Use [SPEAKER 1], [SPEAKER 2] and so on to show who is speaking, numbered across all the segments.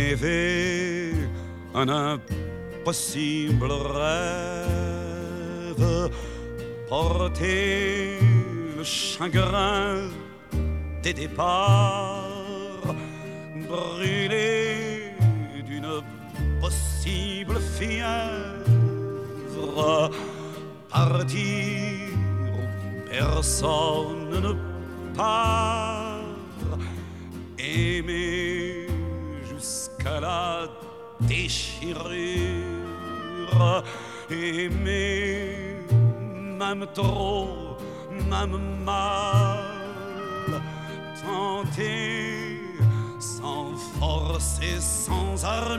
[SPEAKER 1] rêver un impossible rêve, porter le chagrin des départs, brûler d'une possible fièvre, partir où personne ne part, aimer jusqu'à la déchirure, aimer même trop, même mal, tenter sans force et sans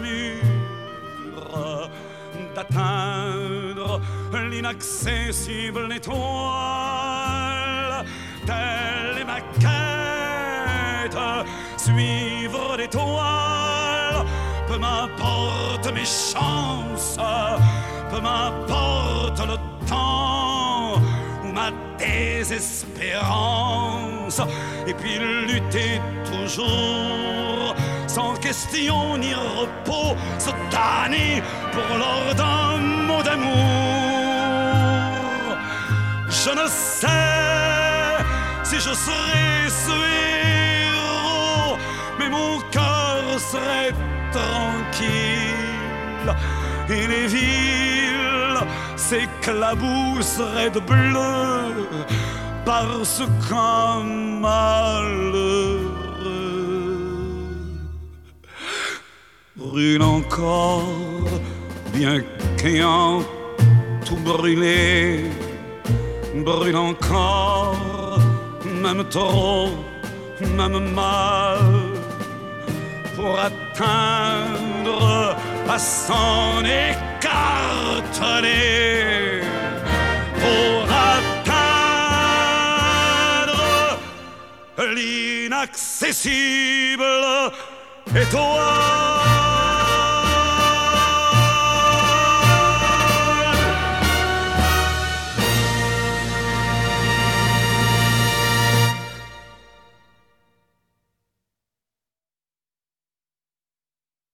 [SPEAKER 1] armure d'atteindre l'inaccessible étoile. Telle est ma quête, suivre l'étoile. Peu m'importe mes chances, peu m'importe le temps ou ma désespérance, et puis lutter toujours sans question ni repos, se damner pour l'or d'un mot d'amour. Je ne sais si je serai ce héros, mais mon cœur serait tranquille et les villes s'éclabousseraient de bleu parce qu'un malheureux brûle encore, bien qu'ayant tout brûlé, brûle encore, même trop, même mal, pour atteindre à s'en écarteler, pour atteindre l'inaccessible étoile.